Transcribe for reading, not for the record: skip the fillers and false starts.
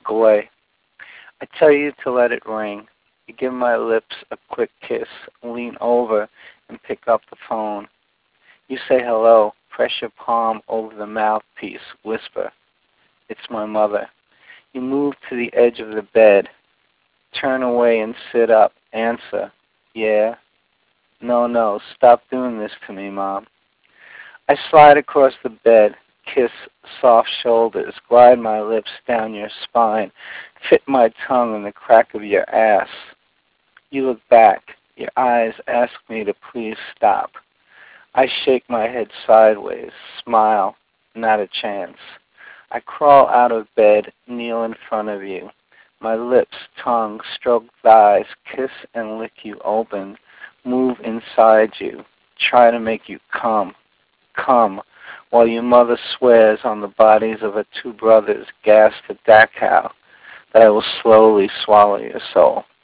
walk away. I tell you to let it ring. You give my lips a quick kiss, lean over and pick up the phone. You say hello, press your palm over the mouthpiece, whisper, "It's my mother." You move to the edge of the bed, turn away and sit up, answer, "Yeah." "No, no, stop doing this to me, Mom." I slide across the bed, kiss soft shoulders, glide my lips down your spine, fit my tongue in the crack of your ass. You look back. Your eyes ask me to please stop. I shake my head sideways, smile, not a chance. I crawl out of bed, kneel in front of you. My lips, tongue, stroke thighs, kiss and lick you open, move inside you, try to make you come, while your mother swears on the bodies of her two brothers gassed to Dachau that I will slowly swallow your soul.